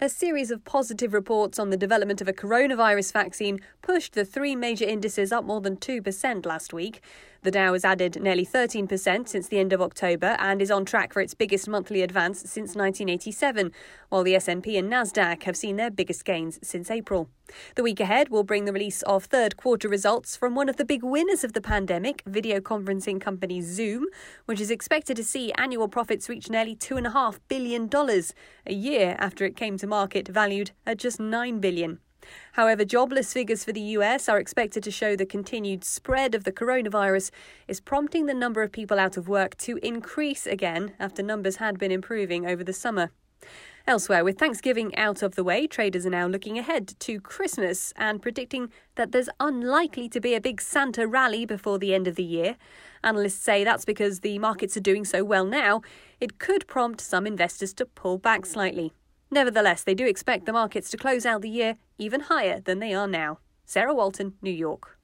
A series of positive reports on the development of a coronavirus vaccine pushed the three major indices up more than 2% last week. The Dow has added nearly 13% since the end of October and is on track for its biggest monthly advance since 1987, while the S&P and Nasdaq have seen their biggest gains since April. The week ahead will bring the release of third quarter results from one of the big winners of the pandemic, video conferencing company Zoom, which is expected to see annual profits reach nearly $2.5 billion, a year after it came to market valued at just $9 billion. However, jobless figures for the US are expected to show the continued spread of the coronavirus is prompting the number of people out of work to increase again after numbers had been improving over the summer. Elsewhere, with Thanksgiving out of the way, traders are now looking ahead to Christmas and predicting that there's unlikely to be a big Santa rally before the end of the year. Analysts say that's because the markets are doing so well now. It could prompt some investors to pull back slightly. Nevertheless, they do expect the markets to close out the year even higher than they are now. Sarah Walton, New York.